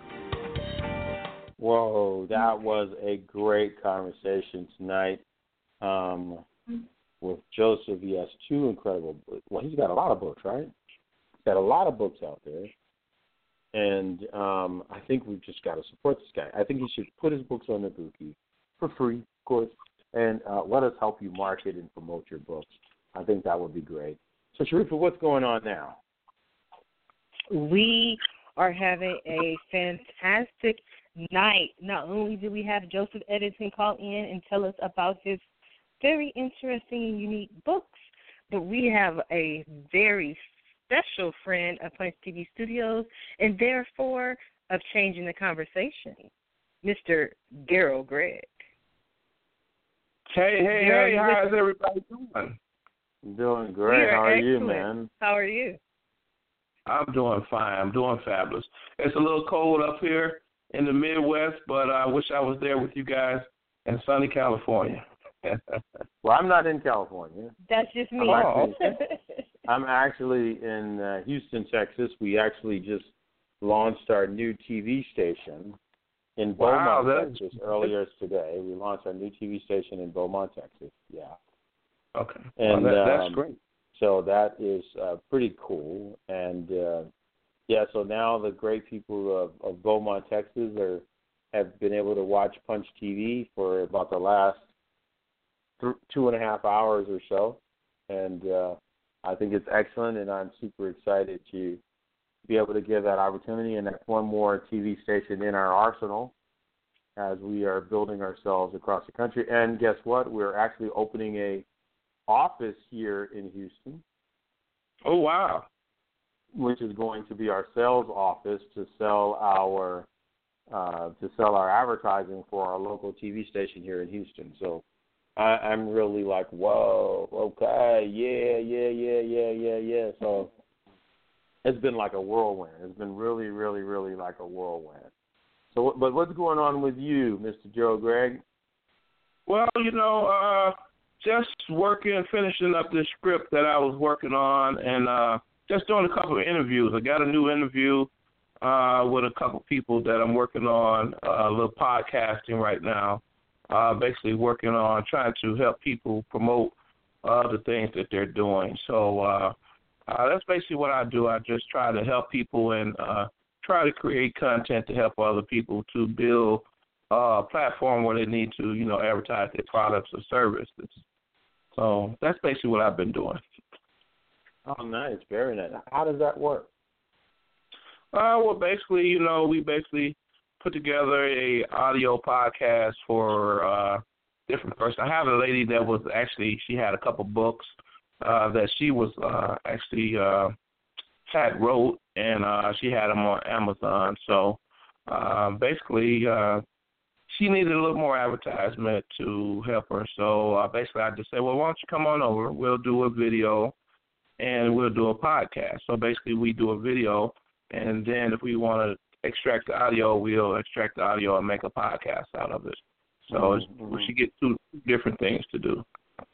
Whoa, that was a great conversation tonight um, with Joseph. He has two incredible books. Well, he's got a lot of books, right? He's got a lot of books out there. And um, I think we've just got to support this guy. I think he should put his books on Nabuki for free, of course, and uh, let us help you market and promote your books. I think that would be great. So, Sharifa, what's going on now? We are having a fantastic night. Not only do we have Joseph Edison call in and tell us about his very interesting and unique books, but we have a very special friend of Punch T V Studios and therefore of changing the conversation, Mister Daryl Gregg. Hey, hey, Daryl, hey, how's everybody doing? Doing great. How are excellent. you, man? How are you? I'm doing fine. I'm doing fabulous. It's a little cold up here in the Midwest, but I wish I was there with you guys in sunny California. Well, I'm not in California. That's just me. I'm actually, I'm actually in uh, Houston, Texas. We actually just launched our new T V station in Wow, Beaumont, that's... Texas, earlier today. We launched our new T V station in Beaumont, Texas. Yeah. Okay. And well, that, that's um, great. So that is uh, pretty cool. And, uh, yeah, so now the great people of, of Beaumont, Texas are have been able to watch Punch T V for about the last th- two and a half hours or so. And uh, I think it's excellent, and I'm super excited to be able to give that opportunity. And that's one more T V station in our arsenal as we are building ourselves across the country. And guess what? We're actually opening a office here in Houston. Oh, wow. Which is going to be our sales office to sell our uh, to sell our advertising for our local T V station here in Houston. So I, I'm really like, whoa, okay, yeah, yeah, yeah, yeah, yeah, yeah. So it's been like a whirlwind. It's been really, really, really like a whirlwind. So, but what's going on with you, Mister Joe Gregg? Well, you know, uh, just working, finishing up this script that I was working on, and uh, just doing a couple of interviews. I got a new interview uh, with a couple people that I'm working on, uh, a little podcasting right now, uh, basically working on trying to help people promote uh, the things that they're doing. So uh, uh, that's basically what I do. I just try to help people and uh, try to create content to help other people to build uh, a platform where they need to, you know, advertise their products or services. So that's basically what I've been doing. Oh, nice. Very nice. How does that work? Uh, well, basically, you know, we basically put together a audio podcast for uh, different persons. I have a lady that was actually, she had a couple books uh, that she was uh, actually uh, had wrote, and uh, she had them on Amazon. So uh, basically, uh, she needed a little more advertisement to help her. So uh, basically, I just said, well, why don't you come on over? We'll do a video and we'll do a podcast. So basically, we do a video, and then if we want to extract the audio, we'll extract the audio and make a podcast out of it. So mm-hmm. she gets two different things to do.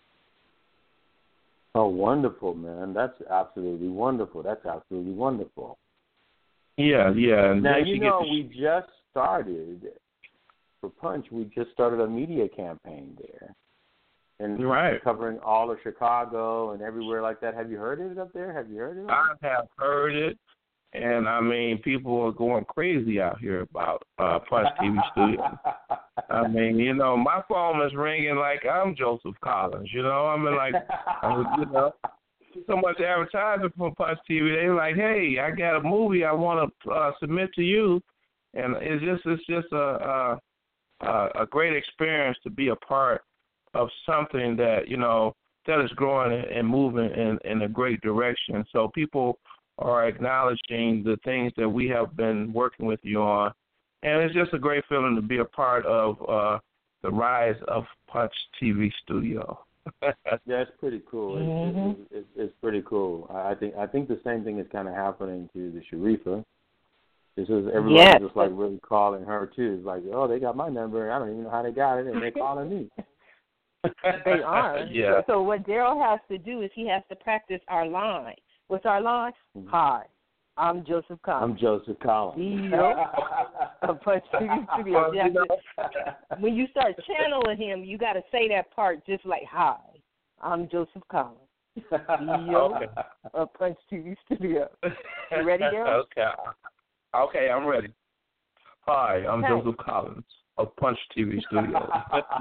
Oh, wonderful, man. That's absolutely wonderful. That's absolutely wonderful. Yeah, yeah. And now, you know, sh- we just started, for Punch, we just started a media campaign there. And right. covering all of Chicago and everywhere like that. Have you heard of it up there? Have you heard of it? I have heard it. And, I mean, people are going crazy out here about uh, Punch T V Studios. I mean, you know, my phone is ringing like I'm Joseph Collins, you know. I mean, like, you know, so much advertising for Punch T V. They're like, hey, I got a movie I want to uh, submit to you. And it's just it's just a, a, a great experience to be a part of something that, you know, that is growing and moving in, in a great direction. So people are acknowledging the things that we have been working with you on. And it's just a great feeling to be a part of uh, the rise of Punch T V Studio. Yeah, it's pretty cool. It's, mm-hmm. it's, it's, it's pretty cool. I think I think the same thing is kind of happening to the Sharifa. This is everybody yes. just like really calling her too. It's like, oh, they got my number. I don't even know how they got it, and they're calling me. They are. Yeah. So what Daryl has to do is he has to practice our line. What's our line? Mm-hmm. Hi, I'm Joseph Collins. I'm Joseph Collins. C E O of Punch T V Studios. You to, when you start channeling him, you got to say that part just like, hi, I'm Joseph Collins, C E O okay. of Punch T V Studios. You ready, Daryl? Okay. Okay, I'm ready. Hi, I'm okay. Joseph Collins of Punch T V Studios.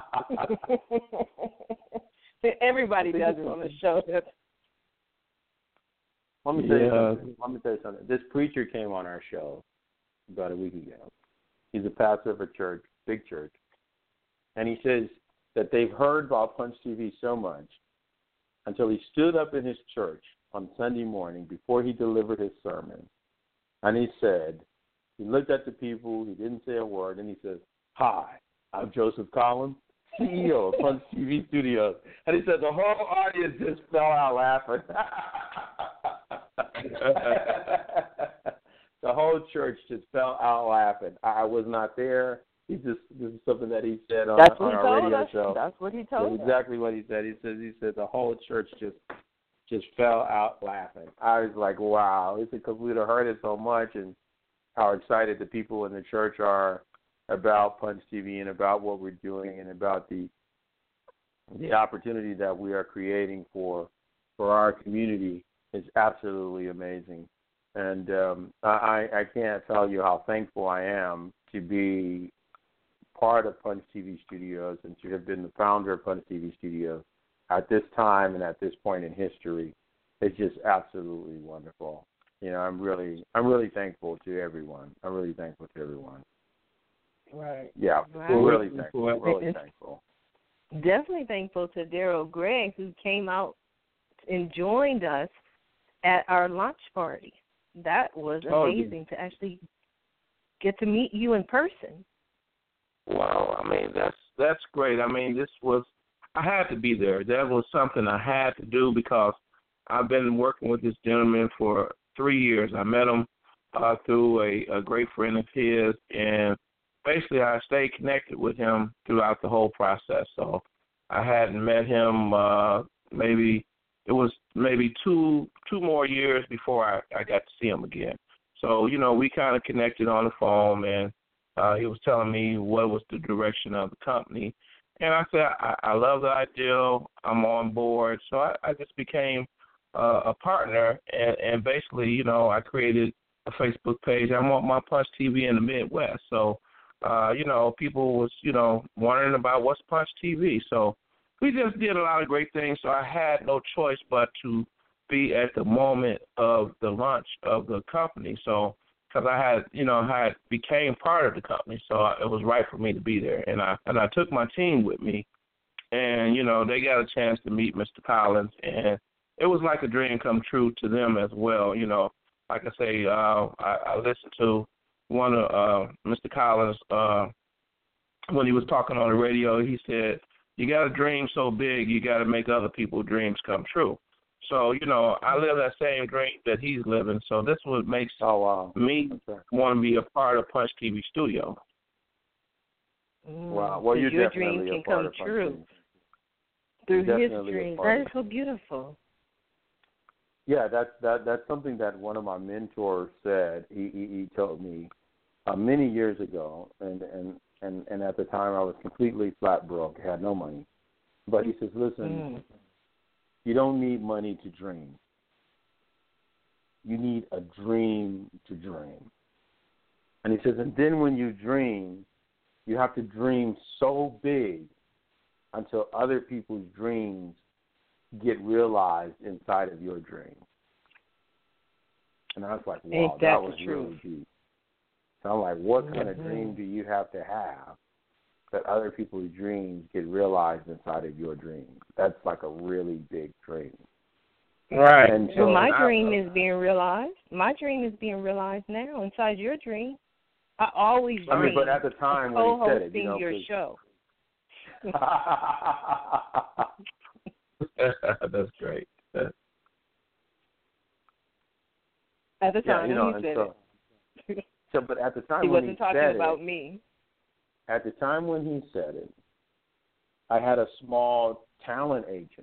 Everybody does it on the show. Let me, tell you something. Let me tell you something. This preacher came on our show about a week ago. He's a pastor of a church, big church. And he says that they've heard about Punch T V so much until he stood up in his church on Sunday morning before he delivered his sermon. And he said, he looked at the people, he didn't say a word, and he says, hi, I'm Joseph Collins, C E O of Punch T V Studios. And he said the whole audience just fell out laughing. The whole church just fell out laughing. I was not there. He just this is something that he said on, on our radio us. show. That's what he told That's us. exactly what he said. He said he said the whole church just just fell out laughing. I was like, wow. He said because we'd have heard it so much and how excited the people in the church are about Punch T V and about what we're doing and about the the opportunity that we are creating for for our community. Is absolutely amazing. And um, I, I can't tell you how thankful I am to be part of Punch T V Studios and to have been the founder of Punch T V Studios at this time and at this point in history. It's just absolutely wonderful. You know, I'm really I'm really thankful to everyone. I'm really thankful to everyone. Right. Yeah, right. we're really thankful. We're really thankful. Definitely thankful to Daryl Gregg, who came out and joined us at our launch party. That was amazing oh, to actually get to meet you in person. Wow, I mean that's that's great. I mean this was I had to be there. That was something I had to do because I've been working with this gentleman for three years. I met him uh, through a, a great friend of his, and basically I stayed connected with him throughout the whole process. So I hadn't met him uh, maybe. It was maybe two two more years before I, I got to see him again. So, you know, we kind of connected on the phone, and uh, he was telling me what was the direction of the company. And I said, I, I love the idea. I'm on board. So I, I just became uh, a partner, and, and basically, you know, I created a Facebook page. I want my Punch T V in the Midwest. So, uh, you know, people was, you know, wondering about what's Punch T V. So we just did a lot of great things, so I had no choice but to be at the moment of the launch of the company. So, because I had, you know, I had became part of the company, so it was right for me to be there. And I and I took my team with me, and you know, they got a chance to meet Mister Collins, and it was like a dream come true to them as well. You know, like I say, uh, I, I listened to one of uh, Mister Collins' uh, when he was talking on the radio, he said, you got to dream so big, you got to make other people's dreams come true. So, you know, I live that same dream that he's living. So this is what makes oh, wow. me okay. want to be a part of Punch T V Studio. Mm, wow. Well, you're your definitely dream a can part come of Punch true T V. through his Definitely a dreams. part That of is so beautiful. Yeah, that's that that's something that one of my mentors said. He he, he told me uh, many years ago, and, and and and at the time I was completely flat broke, had no money. But he says, listen, Mm. you don't need money to dream. You need a dream to dream. And he says, and then when you dream, you have to dream so big until other people's dreams get realized inside of your dream. And I was like, wow, Ain't that, that was the truth? really deep. So I'm like, what kind Mm-hmm. of dream do you have to have that other people's dreams get realized inside of your dream? That's like a really big dream. Right. And so, Well, my I, dream is being realized. My dream is being realized now inside your dream. I always I mean, dream but at the time when he said it, you co-hosting know, your 'cause- show. That's great. At the yeah, time you know, when and he said so, it. so, but at the time He when wasn't he talking said about it, me. at the time when he said it, I had a small talent agency.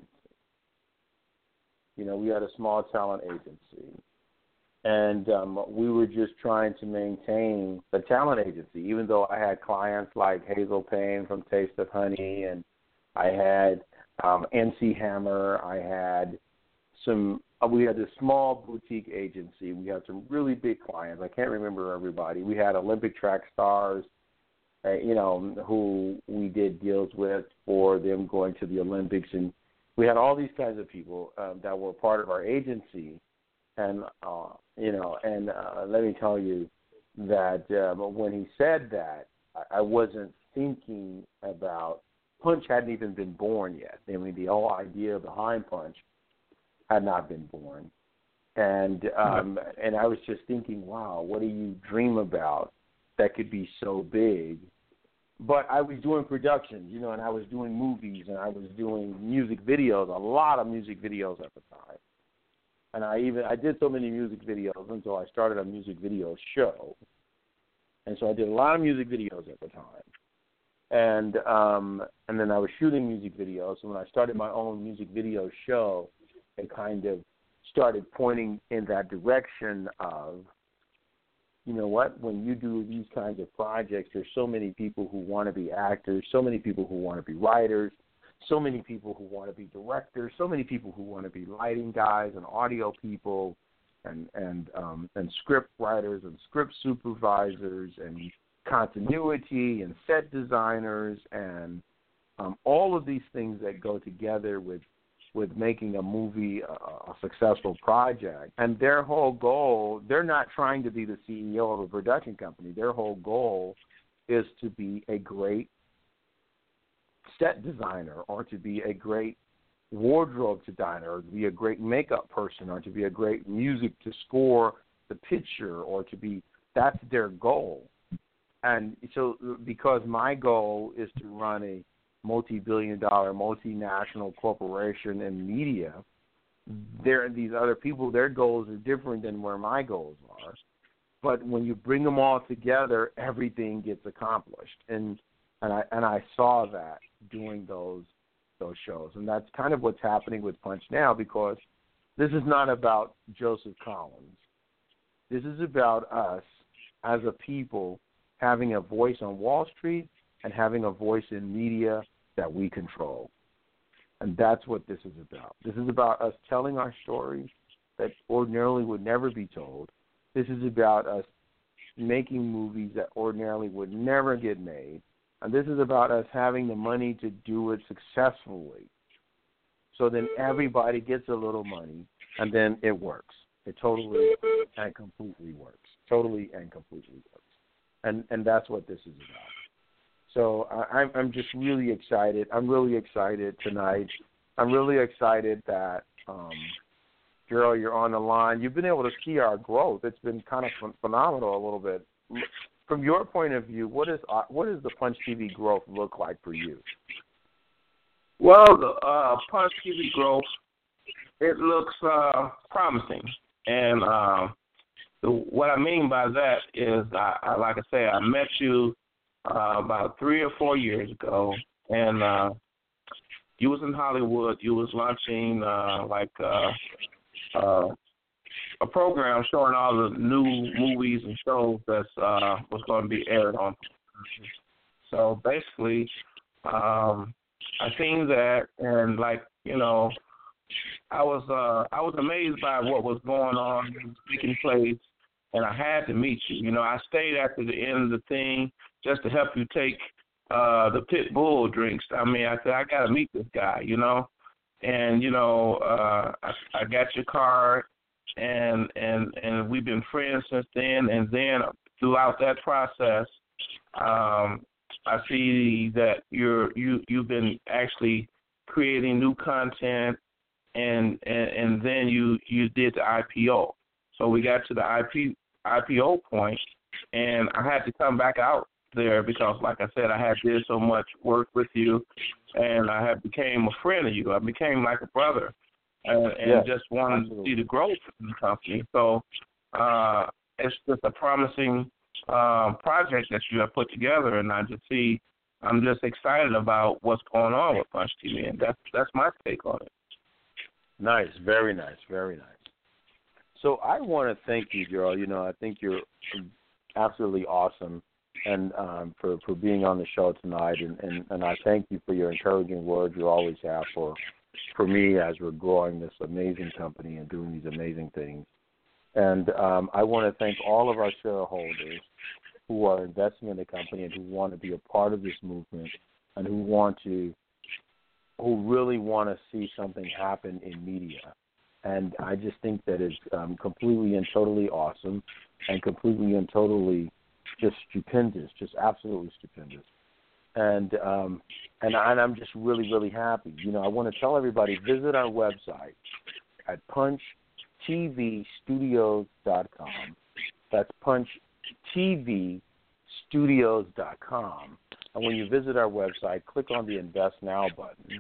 You know, we had a small talent agency. And um, we were just trying to maintain the talent agency, even though I had clients like Hazel Payne from Taste of Honey, and I had um, N C Hammer. I had some, uh, we had a small boutique agency. We had some really big clients. I can't remember everybody. We had Olympic track stars, uh, you know, who we did deals with for them going to the Olympics. And we had all these kinds of people um, that were part of our agency. And, uh, you know, and uh, let me tell you that uh, when he said that, I, I wasn't thinking about, Punch hadn't even been born yet. I mean, the whole idea behind Punch had not been born. And um, and I was just thinking, wow, what do you dream about that could be so big? But I was doing productions, you know, and I was doing movies, and I was doing music videos, a lot of music videos at the time. And I even I did so many music videos until I started a music video show. And so I did a lot of music videos at the time. And um, and then I was shooting music videos. So when I started my own music video show, it kind of started pointing in that direction of, you know what, when you do these kinds of projects, there's so many people who want to be actors, so many people who want to be writers, so many people who want to be directors, so many people who want to be lighting guys and audio people and and um, and script writers and script supervisors and continuity and set designers and um, all of these things that go together with with making a movie a, a successful project. And their whole goal, they're not trying to be the C E O of a production company. Their whole goal is to be a great set designer, or to be a great wardrobe designer, or to be a great makeup person, or to be a great music to score the picture, or to be, that's their goal. And so because my goal is to run a multi-billion dollar, multinational corporation in media, there these other people, their goals are different than where my goals are. But when you bring them all together, everything gets accomplished. And and I and I saw that doing those those shows. And that's kind of what's happening with Punch now, because this is not about Joseph Collins. This is about us as a people having a voice on Wall Street and having a voice in media that we control. And that's what this is about. This is about us telling our stories that ordinarily would never be told. This is about us making movies that ordinarily would never get made. And this is about us having the money to do it successfully. So then everybody gets a little money, and then it works. It totally and completely works. Totally and completely works. And and that's what this is about. So I, I'm I'm just really excited. I'm really excited tonight. I'm really excited that, um, Gerald, you're on the line. You've been able to see our growth. It's been kind of phenomenal a little bit. from your point of view, what is uh, what does the Punch T V growth look like for you? Well, the uh, Punch T V growth, it looks uh, promising. And uh, the, what I mean by that is, I, I, like I say, I met you uh, about three or four years ago, and uh, you was in Hollywood. You was launching uh, like uh, uh, a program showing all the new movies and shows that uh, was going to be aired on. So basically, um, I seen that, and like you know, I was uh, I was amazed by what was going on, taking place, and I had to meet you. You know, I stayed after the end of the thing just to help you take uh, the pit bull drinks. I mean, I said I got to meet this guy. You know, and you know, uh, I, I got your card, and and and we've been friends since then. And then throughout that process, um, I see that you're you you've been actually creating new content, and and, and then you, you did the I P O. So we got to the I P, I P O point, and I had to come back out there because, like I said, I had did so much work with you, and I had became a friend of you. I became like a brother, and, and yeah, just wanted absolutely. to see the growth in the company. So uh, it's just a promising Um, project that you have put together, and I just see, I'm just excited about what's going on with Punch T V, and that's that's my take on it. Nice, very nice, very nice. So I want to thank you, Gerald. You know, I think you're absolutely awesome, and um, for for being on the show tonight, and, and, and I thank you for your encouraging words you always have for for me as we're growing this amazing company and doing these amazing things. And um, I want to thank all of our shareholders who are investing in the company and who want to be a part of this movement and who want to, who really want to see something happen in media. And I just think that it's um, completely and totally awesome and completely and totally just stupendous, just absolutely stupendous. And um, and, I, and I'm just really, really happy. You know, I want to tell everybody, visit our website at punch T V Studios dot com. That's punch T V Studios dot com. And when you visit our website, click on the Invest Now button.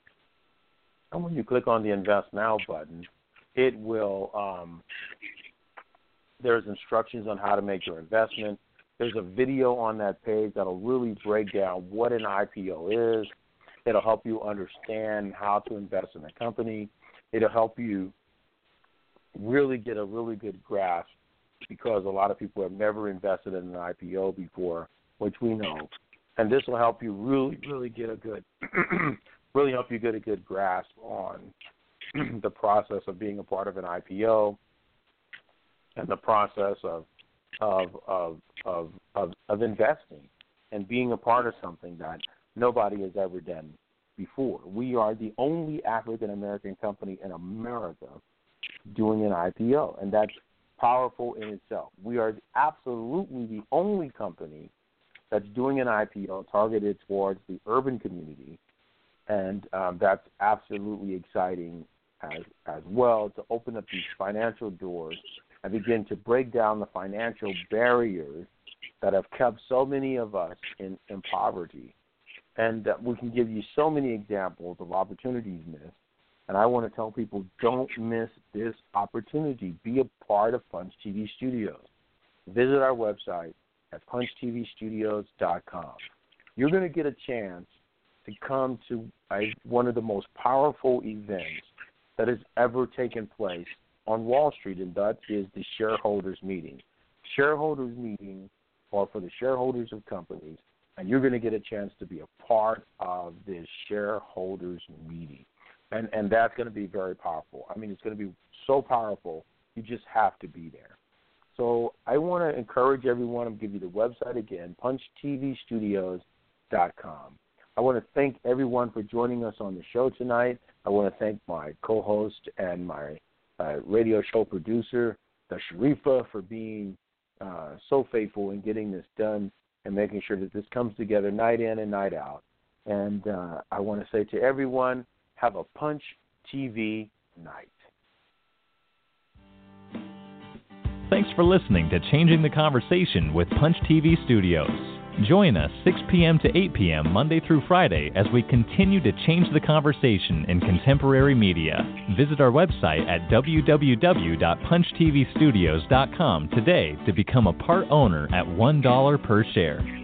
And when you click on the Invest Now button, it will, um, there's instructions on how to make your investment. There's a video on that page that'll really break down what an I P O is. It'll help you understand how to invest in a company. It'll help you really get a really good grasp, because a lot of people have never invested in an I P O before, which we know. And this will help you really, really get a good, really help you get a good grasp on the process of being a part of an I P O and the process of of of of of, of investing and being a part of something that nobody has ever done before. We are the only African American company in America doing an I P O, and that's powerful in itself. We are absolutely the only company that's doing an I P O targeted towards the urban community, and um, that's absolutely exciting as as well, to open up these financial doors and begin to break down the financial barriers that have kept so many of us in, in poverty. And uh, we can give you so many examples of opportunities missed. And I want to tell people, don't miss this opportunity. Be a part of Punch T V Studios. Visit our website at punch T V Studios dot com. You're going to get a chance to come to a, one of the most powerful events that has ever taken place on Wall Street, and that is the shareholders meeting. Shareholders meeting are for the shareholders of companies, and you're going to get a chance to be a part of this shareholders meeting. And and that's going to be very powerful. I mean, it's going to be so powerful, you just have to be there. So I want to encourage everyone, I'll give you the website again, punch T V Studios dot com. I want to thank everyone for joining us on the show tonight. I want to thank my co-host and my uh, radio show producer, the Sharifa, for being uh, so faithful in getting this done and making sure that this comes together night in and night out. And uh, I want to say to everyone, have a Punch T V night. Thanks for listening to Changing the Conversation with Punch T V Studios. Join us six p.m. to eight p.m. Monday through Friday as we continue to change the conversation in contemporary media. Visit our website at w w w dot punch t v studios dot com today to become a part owner at one dollar per share.